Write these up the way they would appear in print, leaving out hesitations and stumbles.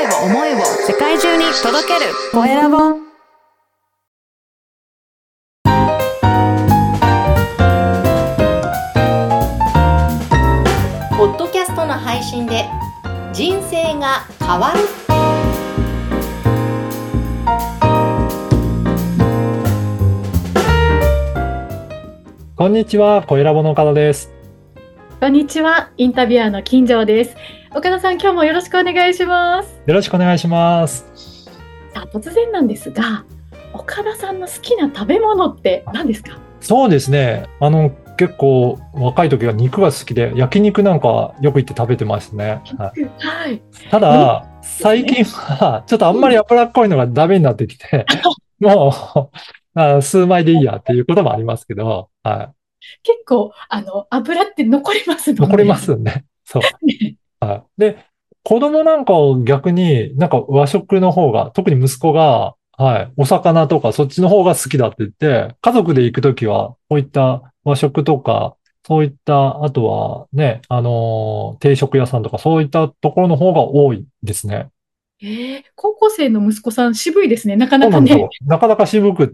を思いを世界中に届けるコエラボ。 ポッドキャストの配信で人生が変わる。 こんにちは、コエラボの岡田です。 こんにちは、インタビュアーの金城です。岡田さん、今日もよろしくお願いします。 よろしくお願いします。 さあ、突然なんですが、岡田さんの好きな食べ物って何ですか？ そうですね。結構若い時は肉が好きで、焼肉なんかよく行って食べてますね。はい。 はい。 ただ、最近はちょっとあんまり脂っこいのがダメになってきて、もう数枚でいいやっていうこともありますけど、はい。 結構、油って残りますもんね。 残りますよね。そう。はい。で、子供なんかを逆になんか和食の方が、特に息子が、はい、お魚とかそっちの方が好きだって言って、家族で行くときは、こういった和食とか、そういった、あとはね、定食屋さんとかそういったところの方が多いですね。 高校生の息子さん渋いですね、なかなかね。 そうなんですよ。なかなか渋くって、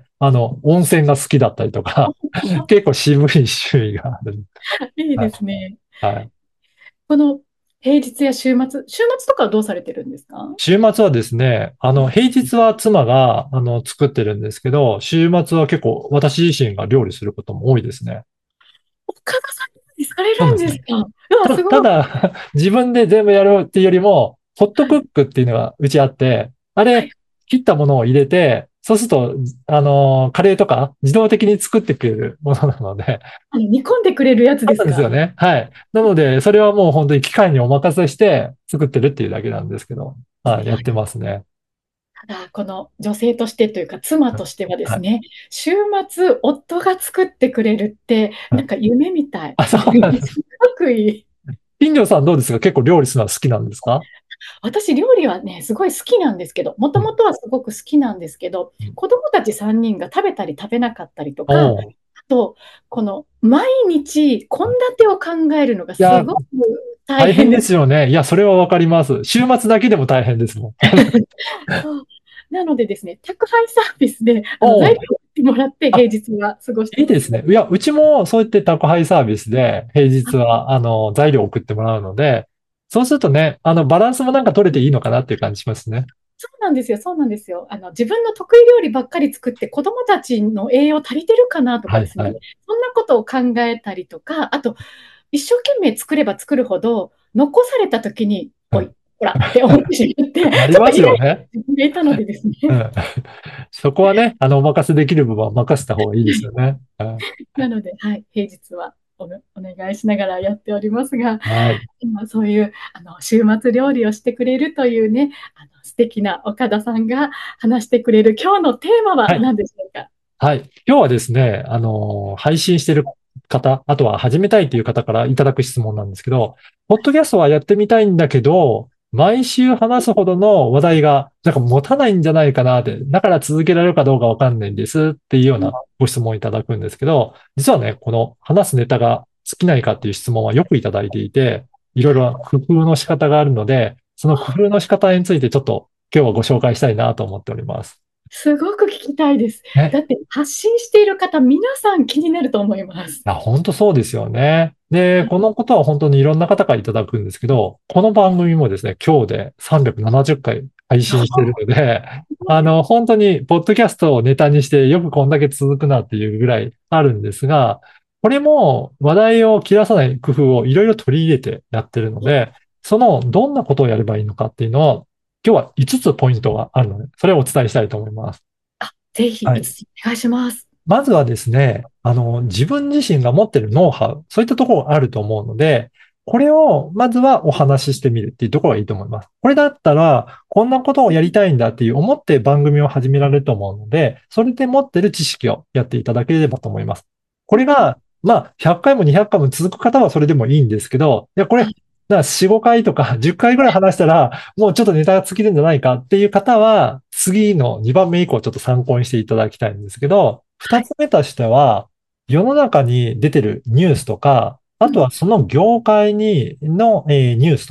温泉が好きだったりとか、結構渋い趣味がある。 いいはい。 ですね。 はい。 この平日や週末とかはどうされてるんですか？ 週末はですね、平日は妻が、作ってるんですけど、週末は結構私自身が料理することも多いですね。 岡田さんにされそうなんですよ。 るんですか？うわ、すごい。 ただ、自分で全部やるっていうよりも、ホットクックっていうのがうちあって、あれ、切ったものを入れて、そうすると、カレーとか自動的に作ってくれるものなので、 煮込んでくれるやつそうなんですですか？ よね。はい。なので、それはもう本当に機械にお任せして作ってるっていうだけなんですけど、はい、やってますね。 ただ、この女性としてというか、妻としてはではい。 すね、週末、夫が作ってくれるって、なんか夢みたい。 あ、そうなんです。 すごくいい。 金城さんどうですか？結構料理するのは好きなんですか？ 私、料理はね、すごい好きなんですけど、もとうん。 もとはすごく好きなんですけど、 うん。 子供たち3人が食べたり食べなかったりとか、あおう。 と、この毎日、献立を考えるのがいや、 すごく大大変で変です。 すよね。いや、それはわかります。週末だけでも大変ですもん。 そうなのでですね、宅配サービスで材料おう。 を送ってもらってあ、 平日は過ごしてます。 いいですね。いや、うちもそうやって宅配サービスで平日は、材料を送ってもらうので、そうするとね、バランスもなんか取れていいのかなっていう感じしますね。 そうなんですよ、そうなんですよ。自分の得意料理ばっかり作って子供たちの栄養足りてるかなとかですね、 はいはい。 そんなことを考えたりとか、あと、一生懸命作れば作るほど、残された時に、おい、ほらって思ってしまって、ちょなりまっとイライすよね。 ラしていたのでですね。 うん。そこはね、お任せできる部分は任せた方がいいですよね。うん。 なので、はい、平日はお願いしながらやっておりますが、 はい。 今そういう週末料理をしてくれるというね、素敵な岡田さんが話してくれる今日のテーマははい。 何でしょうか？ はい。今日はですね、配信してる方、あとは始めたいという方からいただく質問なんですけど、ポッドキャストはやってみたいんだけど、毎週話すほどの話題が、なんか持たないんじゃないかなって、だから続けられるかどうかわかんないんですっていうようなご質問をいただくんですけど、実はね、この話すネタが尽きないかっていう質問はよくいただいていて、いろいろ工夫の仕方があるので、その工夫の仕方についてちょっと今日はご紹介したいなと思っております。 すごく聞きたいです。だね。 って発信している方、皆さん気になると思います。 いや、本当そうですよね。で、このことは本当にいろんな方からいただくんですけど、この番組もですね、今日で370回配信しているので、本当に、ポッドキャストをネタにしてよくこんだけ続くなっていうぐらいあるんですが、これも話題を切らさない工夫をいろいろ取り入れてやってるので、その、どんなことをやればいいのかっていうのを、今日は5つポイントがあるので、それをお伝えしたいと思います。 ぜひ、 はい。 5つお願いします。 まずはですね、自分自身が持っているノウハウ、そういったところがあると思うので、これをまずはお話ししてみるっていうところがいいと思います。これだったら、こんなことをやりたいんだっていう思って番組を始められると思うので、それで持っている知識をやっていただければと思います。これが、まあ、100回も200回も続く方はそれでもいいんですけど、いや、これ、だから4、5回とか10回ぐらい話したら、もうちょっとネタが尽きるんじゃないかっていう方は、次の2番目以降ちょっと参考にしていただきたいんですけど、二つ目としては、世の中に出てるニュースとか、あとはその業界のニュースとか、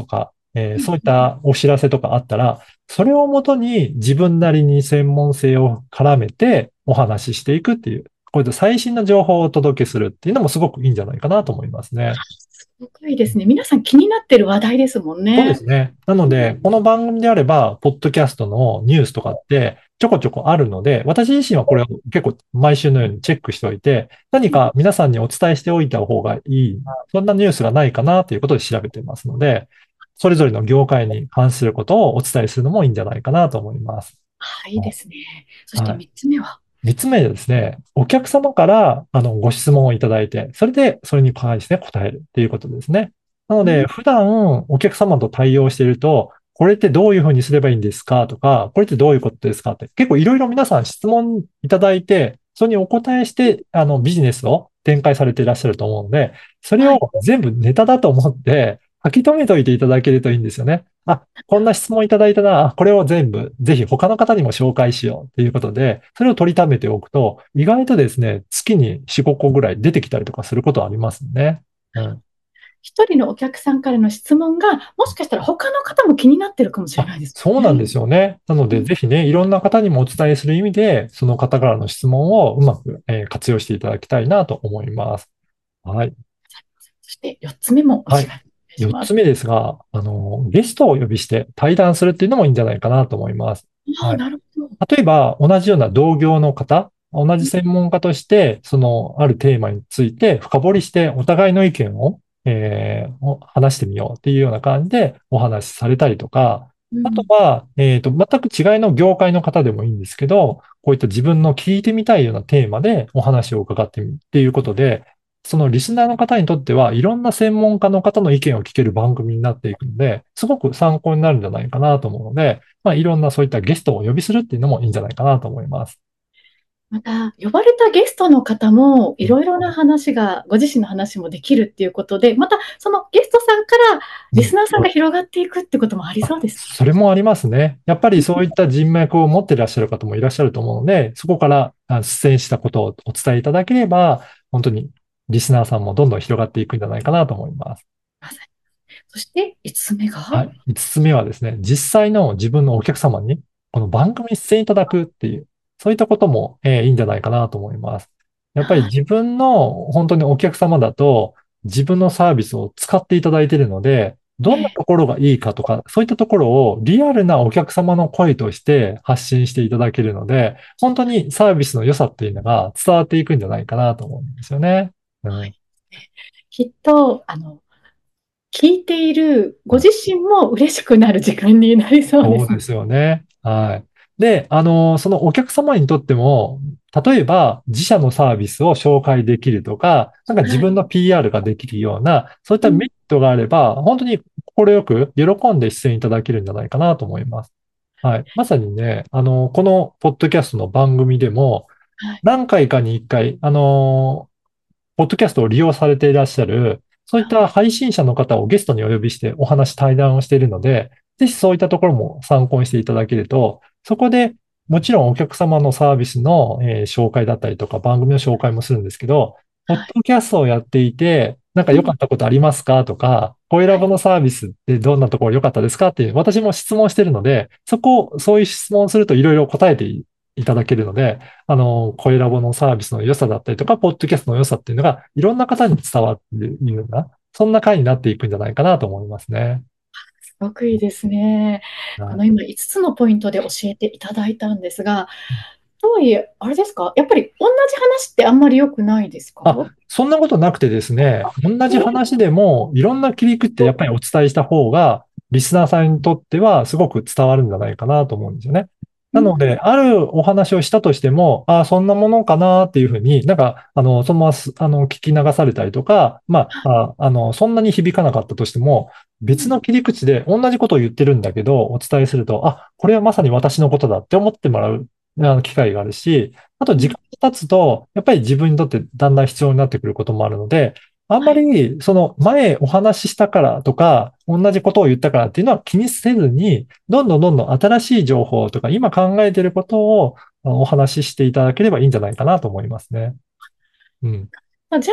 そういったお知らせとかあったら、それをもとに自分なりに専門性を絡めてお話ししていくっていう、こういった最新の情報をお届けするっていうのもすごくいいんじゃないかなと思いますね。 すごくいいですね。皆さん気になってる話題ですもんそうでね。 すね。なので、この番組であれば、ポッドキャストのニュースとかってちょこちょこあるので、私自身はこれを結構毎週のようにチェックしておいて、何か皆さんにお伝えしておいた方がいい、そんなニュースがないかなということで調べていますので、それぞれの業界に関することをお伝えするのもいいんじゃないかなと思います。 はい、いいですね。そしてはい。 3つ目は、 三つ目ですね、お客様から、ご質問をいただいて、それで、それに関して答えるっていうことですね。なので、 うん、 普段お客様と対応していると、これってどういうふうにすればいいんですかとか、これってどういうことですかって、結構いろいろ皆さん質問いただいて、それにお答えして、ビジネスを展開されていらっしゃると思うので、それをはい。 全部ネタだと思って、書き留めておいていただけるといいんですよね。あ、こんな質問いただいたな、これを全部、ぜひ他の方にも紹介しようということで、それを取りためておくと、意外とですね、月に4、5個ぐらい出てきたりとかすることはありますね。うん。 一人のお客さんからの質問が、もしかしたら他の方も気になってるかもしれないですね。 そうなんですよね。なので、ぜひね、いろんな方にもお伝えする意味で、その方からの質問をうまく、活用していただきたいなと思います。はい。 そして4つ目もおはい。 知らせお願いし 4 ます。 つ目ですが、ゲストをお呼びして対談するっていうのもいいんじゃないかなと思います。 ああ、 はい。 なるほど。 例えば、同じような同業の方、同じ専門家として、あるテーマについて深掘りして、お互いの意見を、話してみようっていうような感じでお話しされたりとか、あとうん、 は、全く違いの業界の方でもいいんですけど、こういった自分の聞いてみたいようなテーマでお話を伺ってみるっていうことで、そのリスナーの方にとっては、いろんな専門家の方の意見を聞ける番組になっていくので、すごく参考になるんじゃないかなと思うので、いろんなそういったゲストをお呼びするっていうのもいいんじゃないかなと思います。 また、呼ばれたゲストの方も、いろいろな話が、ご自身の話もできるっていうことで、また、そのゲストさんからうん。 リスナーさんが広がっていくってこともありそうですそれもありますね。やっぱりそういった人脈を持っていらっしゃる方もいらっしゃると思うので、そこから出演したことをお伝えいただければ、本当にリスナーさんもどんどん広がっていくんじゃないかなと思います。 ね。そして、5つ目が、 はい。5つ目はですね、実際の自分のお客様に、この番組に出演いただくっていう、そういったことも、いいんじゃないかなと思います。やっぱりはい。 自分の本当にお客様だと、自分のサービスを使っていただいているので、どんなところがいいかとか、そういったところをリアルなお客様の声として発信していただけるので、本当にサービスの良さっていうのが伝わっていくんじゃないかなと思うんですよね。うん。 きっと、聞いているご自身も嬉しくなる時間になりそうですね。 そうですよね。はい。で、そのお客様にとっても、例えば自社のサービスを紹介できるとか、なんか自はい。 分の PR ができるような、そういっうん、 たメリットがあれば、本当に快く喜んで出演いただけるんじゃないかなと思います。はい。まさにね、このポッドキャストの番組でも、 はい。 何回かに一回、ポッドキャストを利用されていらっしゃる、そういった配信者の方をゲストにお呼びしてお話、対談をしているので、ぜひそういったところも参考にしていただけると、そこでもちろんお客様のサービスの、紹介だったりとか、番組の紹介もするんですけど、ポッはい。 ドキャストをやっていて、なんかうん、 良かったことありますかとか、声ラはい。 ボのサービスってどんなところ良かったですかっていう、私も質問してるので、そういう質問をするといろいろ答えていただけるので、声ラボのサービスの良さだったりとか、ポッドキャストの良さっていうのが、いろんな方に伝わっているような、そんな回になっていくんじゃないかなと思いますね。 すごくいいですね。 はい。 今5つのポイントで教えていただいたんですが、とはいえ、あれですか、やっぱり同じ話ってあんまり良くないですか？ あ、そんなことなくてですね、同じ話でも、いろんな切り口ってやっぱりお伝えした方が、リスナーさんにとってはすごく伝わるんじゃないかなと思うんですよね。 うん、 なので、あるお話をしたとしても、ああ、そんなものかなっていうふうに、なんか、そのまます、聞き流されたりとか、そんなに響かなかったとしても、 うん、 別の切り口で同じことを言ってるんだけど、お伝えすると、あ、これはまさに私のことだって思ってもらう、機会があるし、あとうん、 時間が経つと、やっぱり自分にとってだんだん必要になってくることもあるので、あんまはい。 り、その前お話ししたからとか、同じことを言ったからっていうのは気にせずに、どんどん新しい情報とか、今考えていることをお話ししていただければいいんじゃないかなと思いますね。うん。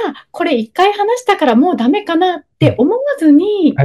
じゃあ、これ1回話したからもうダメかなっうん。 て思わずに、 はい。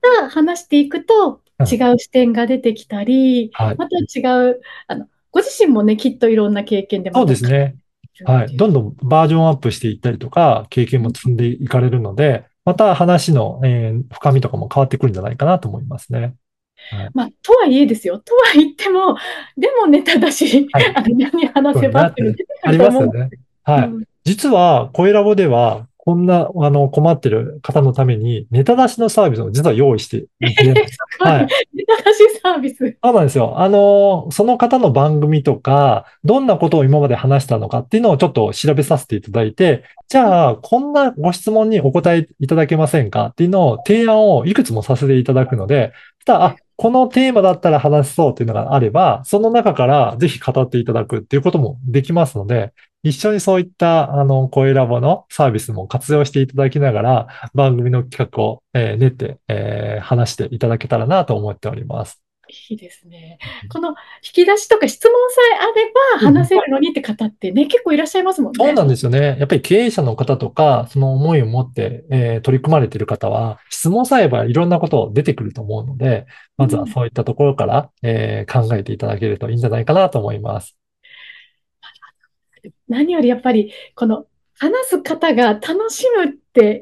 た話していくと違う視点が出てきたり、 はい。 また違う、ご自身もね、きっといろんな経験でそうまたですね。 変わはい。 っているっていう。 どんどんバージョンアップしていったりとか、経験も積んでいかれるので、また話の、深みとかも変わってくるんじゃないかなと思いますね。はい。 まあ、とはいえですよ。とは言っても、でもネタだし、 はい。 何話そうせばっていうのになって、 出てくありると思う。 ますよね。はい。 うん。 実は、声ラボでは、こんな、困ってる方のために、ネタ出しのサービスを実は用意していて、 すごい。 はい。 ネタ出しサービス。 そうなんですよ。その方の番組とか、どんなことを今まで話したのかっていうのをちょっと調べさせていただいて、じゃあ、こんなご質問にお答えいただけませんかっていうのを提案をいくつもさせていただくので、そしたら、このテーマだったら話せそうっていうのがあれば、その中からぜひ語っていただくっていうこともできますので、一緒にそういった、声ラボのサービスも活用していただきながら、番組の企画を、練って、話していただけたらなと思っております。 いいですね。この引き出しとか質問さえあればうん。 話せるのにって方ってね、結構いらっしゃいますもんそうなね。 んですよね。やっぱり経営者の方とか、その思いを持って、取り組まれている方は、質問さえあればいろんなこと出てくると思うので、まずはうん。 そういったところから、考えていただけるといいんじゃないかなと思います。 何よりやっぱり、この話す方が楽しむって、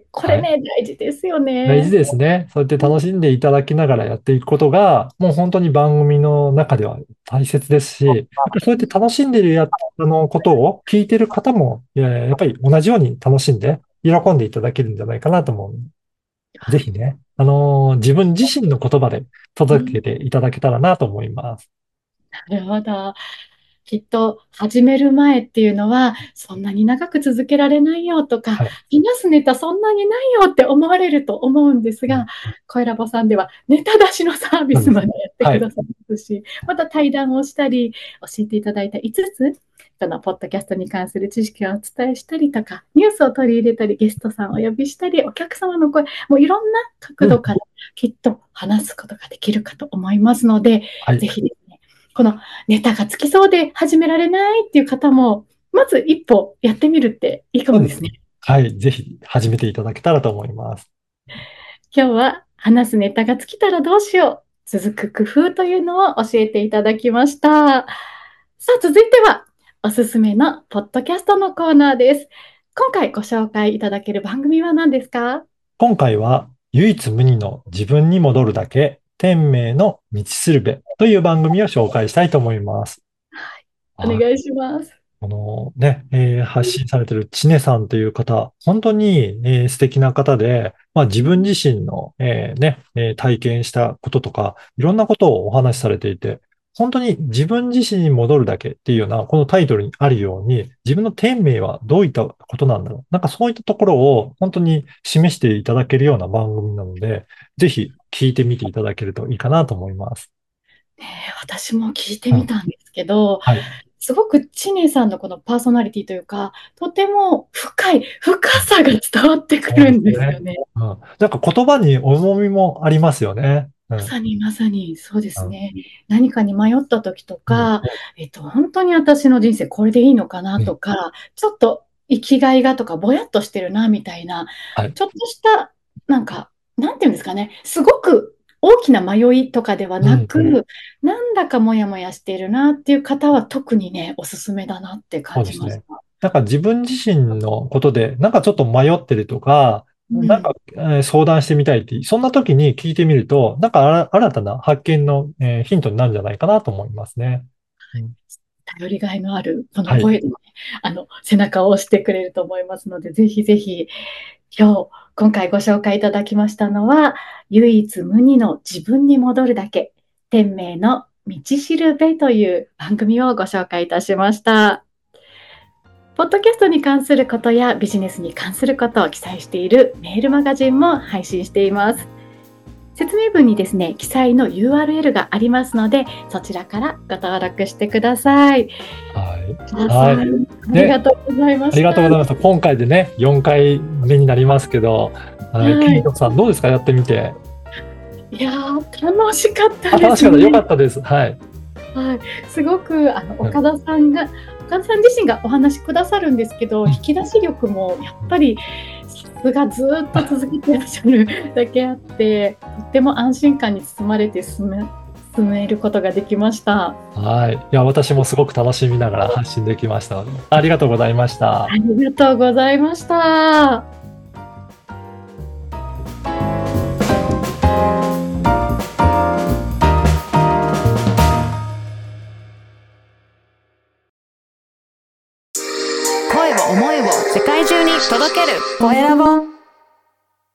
これはい。 ね、大事ですよ大事ね。 ですね。そうやって楽しんでいただきながらやっていくことが、もう本当に番組の中では大切ですし、やっぱりそうやって楽しんでいることを聞いている方も、やっぱり同じように楽しんで、喜んでいただけるんじゃないかなと思う。ぜひね、自分自身の言葉でうん。 届けていただけたらなと思います。 なるほど。きっと始める前っていうのは、そんなに長く続けられないよとか、 はい。 話すネタそんなにないよって思われると思うんですうん。 が、声ラボさんではネタ出しのサービそうです。 スまでやってはい。 くださいますし、また対談をしたり、教えていただいた5つ、そのポッドキャストに関する知識をお伝えしたりとか、ニュースを取り入れたり、ゲストさんをお呼びしたり、お客様の声、もういろんなうん。 角度からきっと話すことができるかと思いますので、 はい。 ぜひですね、このネタがつきそうで始められないっていう方も、まず一歩やってみるっていいかそうですね。 もですね。 はい。ぜひ始めていただけたらと思います。 今日は話すネタが尽きたらどうしよう。続く工夫というのを教えていただきました。さあ、続いてはおすすめのポッドキャストのコーナーです。今回ご紹介いただける番組は何ですか？ 今回は、唯一無二の自分に戻るだけ、天命の道しるべという番組を紹介したいと思います。 おはい。 願いします。 発信されているちねさんという方、本当に、素敵な方で、まあ自分自身の、体験したこととか、いろんなことをお話しされていて、本当に自分自身に戻るだけっていうような、このタイトルにあるように、自分の天命はどういったことなんだろう。なんかそういったところを本当に示していただけるような番組なので、ぜひ聞いてみていただけるといいかなと思います。 私も聞いてうん。 みたんですけど、 はい。 すごく知念さんのこのパーソナリティというか、とても深さが伝わってくそうるんですね。 ですよね。 うん。なんか言葉に重みもありますよね。うん。 まさにまさにそうでうん。 すね。何かに迷った時とうん。 か、本当に私の人生これでいいのかなうん。 とか、ちょっと生きがいがとかぼやっとしてるなみたいな、 はい。 ちょっとした、なんか、なんていうんですかね、すごく大きな迷いとかではうん。うん。 なく、なんだかモヤモヤしているなっていう方は特にね、おすすめだなって感そうですね。 じました。 なんか自分自身のことで、なんかちょっと迷ってるとか、なんか、 うん。 相談してみたいって、そんな時に聞いてみると、なんか新たな発見の、ヒントになるんじゃないかなと思いますね。うん。 頼りがいのあるこのはい。 声でね、背中を押してくれると思いますので、ぜひぜひ、今回ご紹介いただきましたのは、唯一無二の自分に戻るだけ、天命の道しるべという番組をご紹介いたしました。ポッドキャストに関することやビジネスに関することを記載しているメールマガジンも配信しています。説明文にですね、記載の URL がありますので、そちらからご登録してください。 はい。 皆さん、 はい。 ありがで、 とうございまありした。 がとうございます。今回でね、4回目になりますけど、はい。ケはい。 イトさん、どうですかやってみて。 いやー、楽しかったあ、 で楽しかった。よかすね。 ったです。はい。 はい。すごく、 うん。 岡田さん自身がお話しくださるんですけど、 うん。 引き出し力もやっぱり、さすがずっと続けていらっしゃるだけあって、とっても安心感に包まれて進めることができました。 はい。いや、私もすごく楽しみながら発信できましたので、ありがとうございました。 ありがとうございました。 声を思いを世界中に届けるコエラボ。